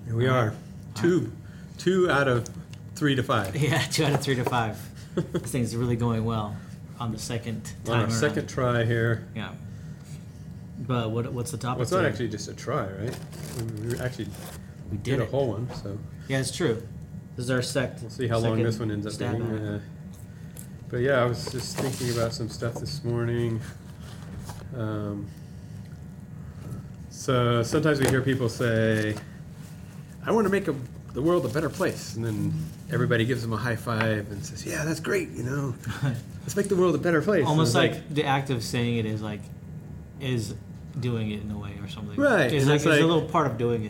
Here we are. Two out of 3 to 5. Yeah, 2 out of 3 to 5. This thing's really going well on the second time On our around. second try here. Yeah. But what's the topic? Well, it's not today? actually just a try, right? We actually We did did a it. whole one, so Yeah, it's true. This is our we'll see how long second this one ends up stab being. at it. But yeah, I was just thinking about some stuff this morning. So sometimes we hear people say, I want to make the world a better place. And then everybody gives them a high five and says, yeah, that's great, Let's make the world a better place. Almost And like the act of saying it is doing it in a way or something. Right, It's and like it's it's like- a little part of doing it.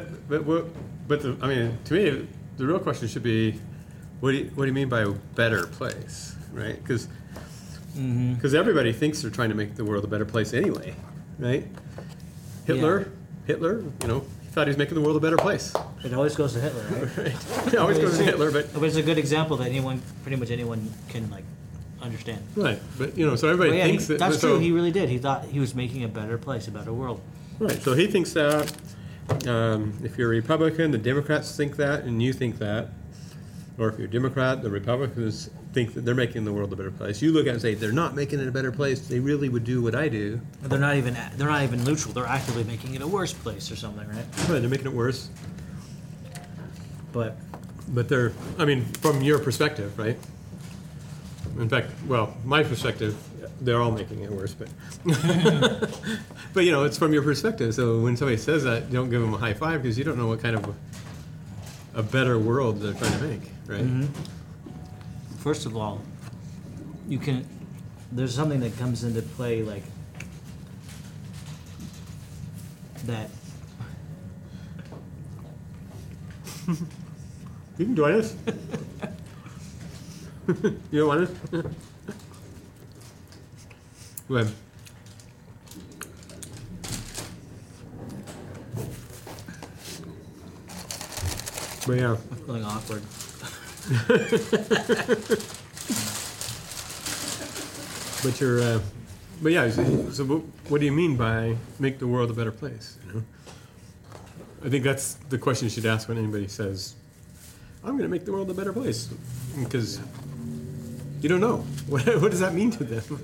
to me, the real question should be, what do you mean by a better place, right? Because everybody thinks they're trying to make the world a better place anyway, right? Hitler, he thought he was making the world a better place. It always goes to Hitler, right? Right. It always goes to Hitler, but But it's a good example that pretty much anyone can understand. right, but so everybody But yeah, thinks that. that's so, true. He really did. He thought he was making a better place, a better world. Right, so he thinks that. If you're a Republican, the Democrats think that, and you think that. Or if you're a Democrat, the Republicans think that they're making the world a better place. You look at it and say, they're not making it a better place. They really would do what I do. They're not even neutral. They're actively making it a worse place or something, right? Right, they're making it worse. But But from your perspective, right? In fact, my perspective, they're all making it worse. But, but it's from your perspective. So when somebody says that, you don't give them a high five because you don't know what kind of a better world they're trying to make, right? first of all, there's something that comes into play that. You can join us. You don't want us? Go ahead. But yeah. I'm feeling awkward. But yeah. So what do you mean by make the world a better place? I think that's the question you should ask when anybody says, "I'm going to make the world a better place," because you don't know what does that mean to them,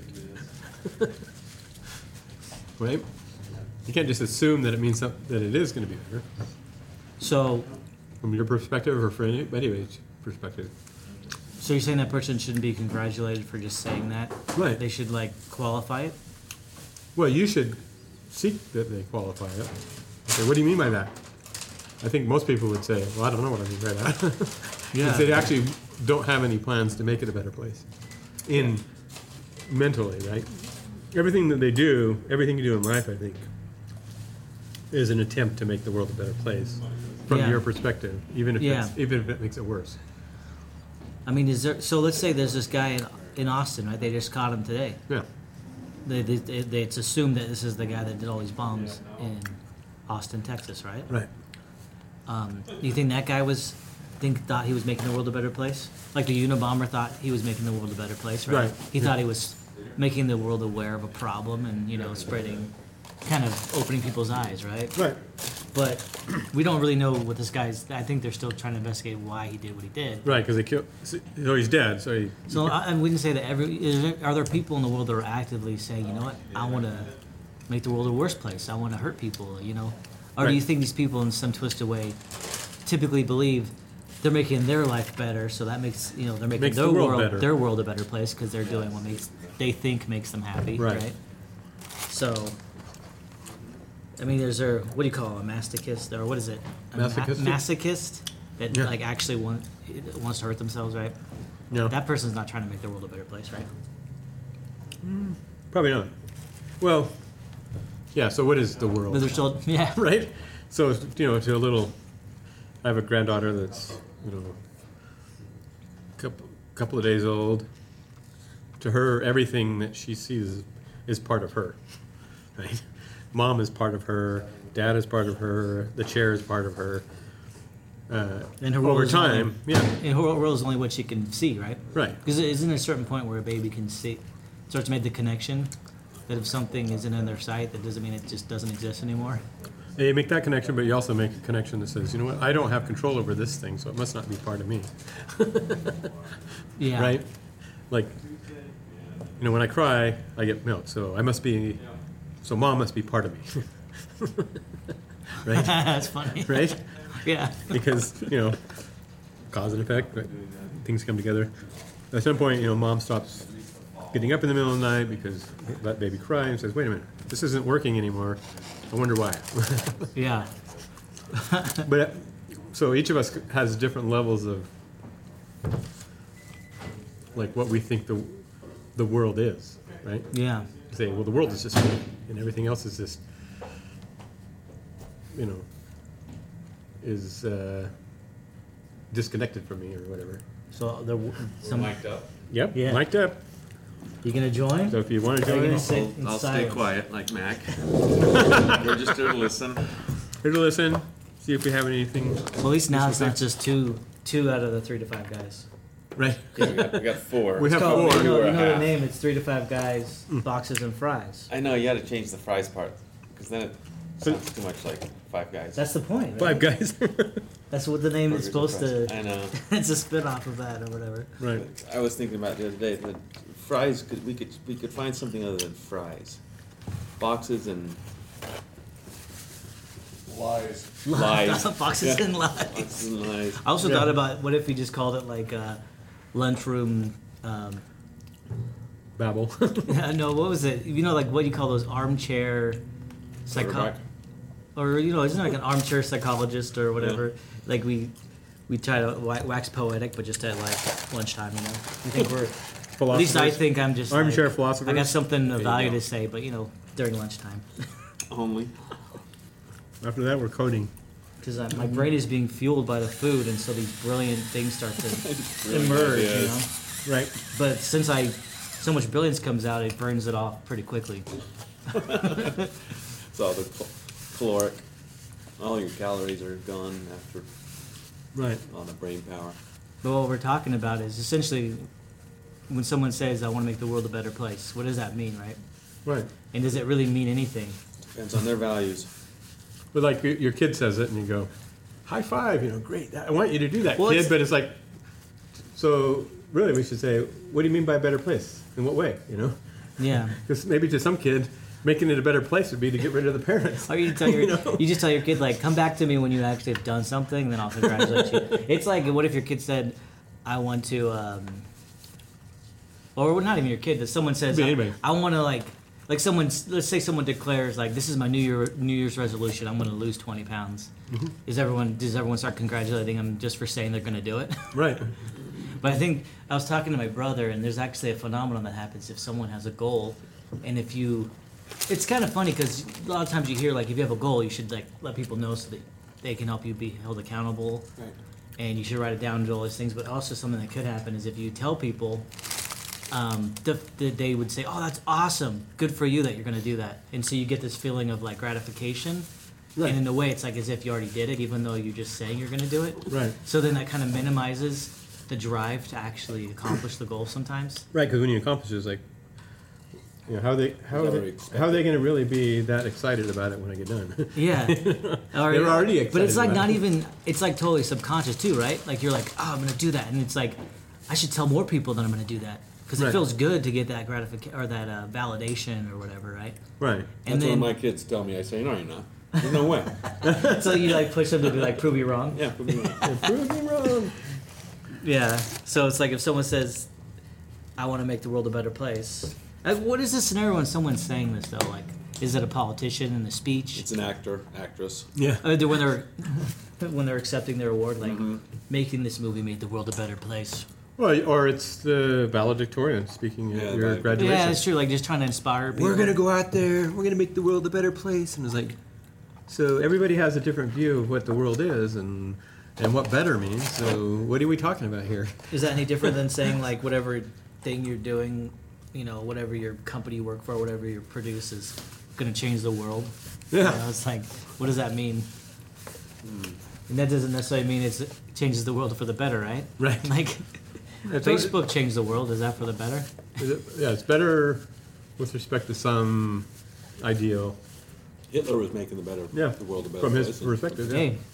right? You can't just assume that it means that it is going to be better. So From your perspective or from anybody's perspective. So you're saying that person shouldn't be congratulated for just saying that? Right. They should qualify it? Well, you should seek that they qualify it. Okay, what do you mean by that? I think most people would say, well, I don't know what I mean by that. Yeah. Because they actually don't have any plans to make it a better place. Mentally, right? Everything that they do, everything you do in life, I think, is an attempt to make the world a better place from Yeah. your perspective, even if it makes it worse. I mean, so let's say there's this guy in Austin, right? They just caught him today. Yeah. It's assumed that this is the guy that did all these bombs in Austin, Texas, right? Right. Do you think that guy thought he was making the world a better place? Like the Unabomber thought he was making the world a better place, right? Right. He thought he was making the world aware of a problem and, spreading, kind of opening people's eyes, right? Right. But we don't really know what this guy's. I think they're still trying to investigate why he did what he did. Right, because they killed. So he's dead. So he. So and we can say that are there people in the world that are actively saying, you know what, I want to make the world a worse place. I want to hurt people, Or Right. do you think these people, in some twisted way, typically believe they're making their life better, so that makes they're making Makes their the world better. their world a better place because they're doing what they think makes them happy, Right. So. I mean, there's what do you call it, a masochist, or what is it? Masochist that actually wants to hurt themselves, right? No. That person's not trying to make the world a better place, right? Probably not. Well, yeah, so what is the world? But they're still, yeah. Right? So, to a little, I have a granddaughter that's, couple of days old. To her, everything that she sees is part of her, right? Mom is part of her, Dad is part of her, the chair is part of her. And her world Over is time, only, and her world is only what she can see, right? Right. Because isn't there a certain point where a baby can see, starts to make the connection that if something isn't in their sight, that doesn't mean it just doesn't exist anymore? you make that connection, but you also make a connection that says, you know what, I don't have control over this thing, so it must not be part of me. Yeah. Right? Like, you know, when I cry, I get milk, so mom must be part of me. Right? That's funny. Right? Yeah. Because, you know, cause and effect, right? Things come together. At some point, you know, mom stops getting up in the middle of the night because let baby cry and says, wait a minute, this isn't working anymore. I wonder why. Yeah. But so each of us has different levels of like what we think the world is, right? Yeah. Say, well, the world is just me, and everything else is just, you know, is disconnected from me or whatever. So We're mic'd up. Yep. Yeah. Mic'd up. You gonna join? So if you want to Are you join, gonna sit in I'll stay silence? quiet like Mac. We're just here to listen. here to listen, see if we have anything. Well, at least now it's not just two out of the 3 to 5 guys. Right. Yeah, we got 4. We have Called- four. You know, We're you know the half. name. It's 3 to 5 guys, boxes and fries. I know, you had to change the fries part, because then it sounds too much like Five Guys. That's the point. Right? Five guys. That's what the name is Burgers supposed and to. fries. I know. It's a spin off of that or whatever. Right. I was thinking about it the other day, that fries, we could find something other than fries. Boxes and Lies. lies. Boxes Yeah. and lies. Boxes and lies. I also Yeah. thought about what if we just called it like lunchroom. Babble. No, what was it? You know, like what you call those armchair psycho, Quarterback. or you know, isn't it like an armchair psychologist or whatever? Like we try to wax poetic, but just at like lunchtime. You know, you think we're at least I think I'm just Armchair like, philosophers. I got something of you value go. to say, but you know, during lunchtime, Only. After that, we're coding. because my brain is being fueled by the food, and so these brilliant things start to emerge. You know, Right. but since so much brilliance comes out, it burns it off pretty quickly. It's all the caloric. All your calories are gone after Right. all the brain power. But what we're talking about is essentially when someone says, I want to make the world a better place, what does that mean, right? Right. And does it really mean anything? Depends on their values. But like your kid says it, and you go, "High five!" You know, great. I want you to do that, Well, kid. it's- But it's like, so really, we should say, "What do you mean by a better place? In what way?" You know, Yeah. because maybe to some kid, making it a better place would be to get rid of the parents. Or you tell your, You know? you just tell your kid, like, come back to me when you actually have done something, and then I'll congratulate you. It's like, what if your kid said, I want to, or not even your kid, that someone says, Could be anybody. I want to, like someone, let's say someone declares, like, this is my New Year's resolution, I'm going to lose 20 pounds. Mm-hmm. Does everyone start congratulating them just for saying they're going to do it? Right. But I think I was talking to my brother, and there's actually a phenomenon that happens if someone has a goal, and if you, it's kind of funny because a lot of times you hear like if you have a goal, you should like let people know so that they can help you be held accountable, Right. and you should write it down and do all these things. But also something that could happen is if you tell people, they would say, "Oh, that's awesome, good for you that you're going to do that," and so you get this feeling of like gratification. Right. And in a way, it's like as if you already did it, even though you're just saying you're going to do it. Right. So then that kind of minimizes the drive to actually accomplish the goal sometimes. Right. Because when you accomplish it, it's like, you know, how are they already going to really be that excited about it when I get done? Yeah. Or- They're already But it's excited like about not it. even, it's like totally subconscious too, right? Like you're like, oh, I'm going to do that. And it's like, I should tell more people that I'm going to do that. Because it Right. feels good to get that gratification or that validation or whatever, right? Right. And That's then, what my kids tell me. I say, no, you're not. There's no way. so you like push them to be like, prove you wrong. Yeah, put me wrong. Prove me wrong. Yeah. So it's like if someone says, I want to make the world a better place. What is the scenario when someone's saying this though? Like, is it a politician in a speech? It's an actor, actress. Yeah. When they're accepting their award, like making this movie made the world a better place. Well, or it's the valedictorian speaking Yeah, at your the- graduation. Yeah, it's true. Like just trying to inspire people. We're gonna go out there. We're gonna make the world a better place, and it's like, so everybody has a different view of what the world is and what better means. So what are we talking about here? Is that any different than saying like whatever thing you're doing, you know, whatever your company you work for, whatever you produce is going to change the world? Yeah. You know, it's like, what does that mean? And that doesn't necessarily mean it changes the world for the better, right? Right. Like Facebook changed the world. Is that for the better? Yeah, it's better with respect to some ideal, Hitler was making Yeah, the world a better from place. his perspective. Yeah. Hey,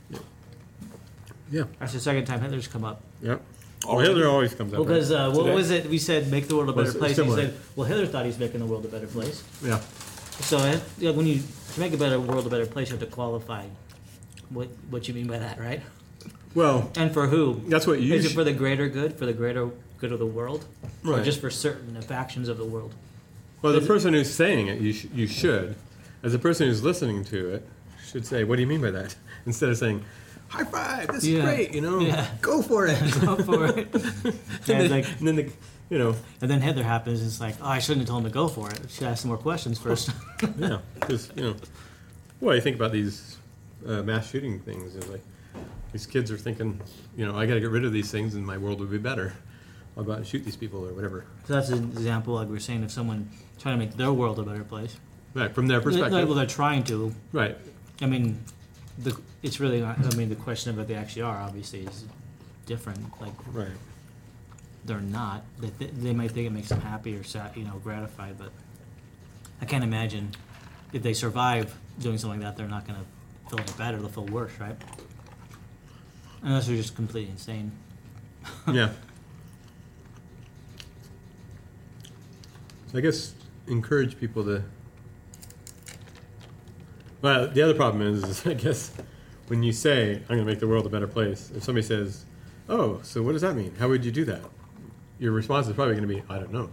Yeah. that's the second time Hitler's come up. Yeah. Oh, Already? Hitler always comes up. Well, because what Today? was it? We said make the world a Well, better place. And he similar. said, well, Hitler thought he was making the world a better place. Yeah. So when you to make a better world a better place, you have to qualify what you mean by that, right? Well, And for who? that's what you Is it sh- for the greater good, for the greater good of the world, or Right. just for certain factions of the world? Well, the person who's saying it, you should, as a person who's listening to it, should say, "What do you mean by that?" Instead of saying, "High five! This Yeah. is great! You know, Yeah. go for it." Go for it. and, like, then you know, and then Hitler happens. And it's like, oh, I shouldn't have told him to go for it. I should ask some more questions first. yeah, because well, you think about these mass shooting things. It's like these kids are thinking, I got to get rid of these things, and my world would be better. I'll go out and shoot these people or whatever. So that's an example, like we were saying, of someone trying to make their world a better place. Right, from their perspective. Well, they're trying to. Right. I mean, it's really not. I mean, the question of what they actually are obviously is different. Like Right. they're not. They might think it makes them happy or gratified, but I can't imagine if they survive doing something like that, they're not going to feel any better. They'll feel worse, right? Unless they're just completely insane. Yeah. So I guess encourage people to. Well, the other problem is I guess when you say I'm going to make the world a better place, if somebody says, "Oh, so what does that mean? How would you do that?" Your response is probably going to be, "I don't know."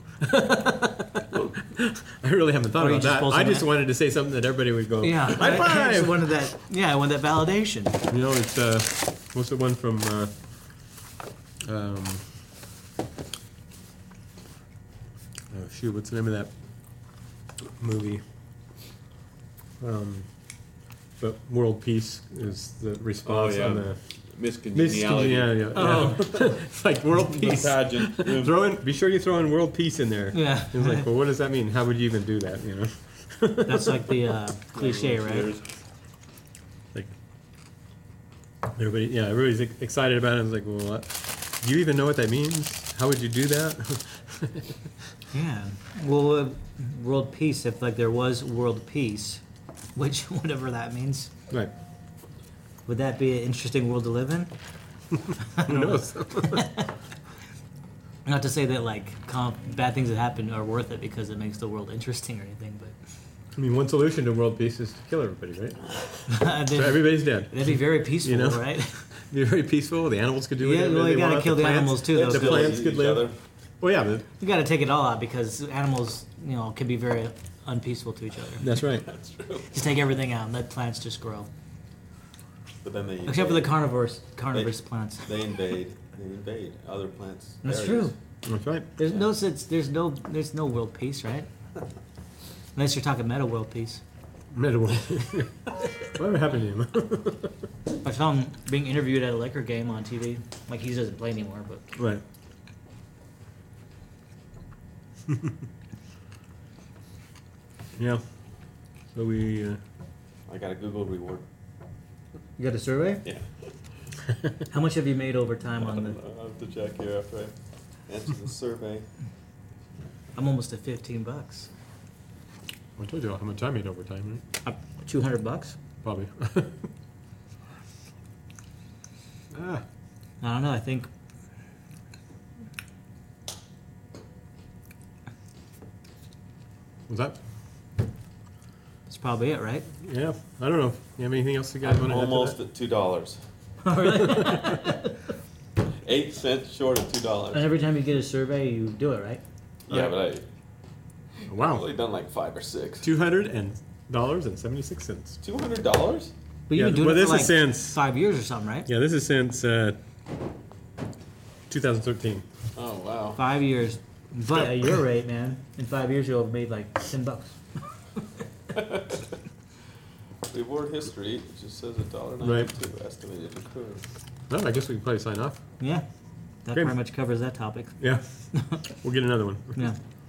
I really haven't thought Or you about just that. pull I some just wanted to say something that everybody would go, Yeah, "High I five!" just wanted that. Yeah, I want that validation. It's what's the one from oh shoot, what's the name of that movie? But world peace is the response on the Miscongeniality. yeah. Oh. It's like world peace. Pageant. Be sure you throw in world peace in there. Yeah. It's like, well, what does that mean? How would you even do that? That's like the cliche, right? Like everybody's excited about it. It's like, well, what? Do you even know what that means? How would you do that? Yeah. Well, world peace. If like there was world peace, which whatever that means, Right. would that be an interesting world to live in? Who knows? Not to say that like bad things that happen are worth it because it makes the world interesting or anything, but I mean, one solution to world peace is to kill everybody, right? So that'd everybody's dead. be very peaceful, You know? right? Be very peaceful. The animals could do Yeah, whatever well, they you gotta want. kill the animals too, though. The so plants could live. Well, yeah, but You got to take it all out because animals, can be very unpeaceful to each other. that's right. That's true. Just take everything out and let plants just grow. But then they Except for the carnivorous plants. They invade other plants. That's areas. true. That's right. There's no world peace, right? Unless you're talking meta world peace. Middle. Whatever happened to him? I saw him being interviewed at a Laker game on TV. Like he doesn't play anymore, but Right. Yeah. So we. I got a Google reward. you got a survey. Yeah. How much have you made over time on the? I'll have to check here after I answer the survey. I'm almost at $15. I told you how much I made over time, right? $200. Probably. Ah. I don't know. I think Was that? that's probably it, right? Yeah. I don't know. You have anything else you guys want to add to Almost that? at $2. Oh, really? 8 cents short of And $2. every time you get a survey, you do it, right? Yeah, but I've Wow. only done like 5 or 6. $200.76. $200? But Yeah, you've been doing well, it this for is like since- 5 years or something, right? Yeah, this is since 2013. Oh wow. 5 years. But at your rate, man, in 5 years you'll have made like $10. Reward history, it just says $1.92 Right. estimated to occur. Well, I guess we can probably sign off. Yeah. That Okay. pretty much covers that topic. Yeah. We'll get another one. Yeah.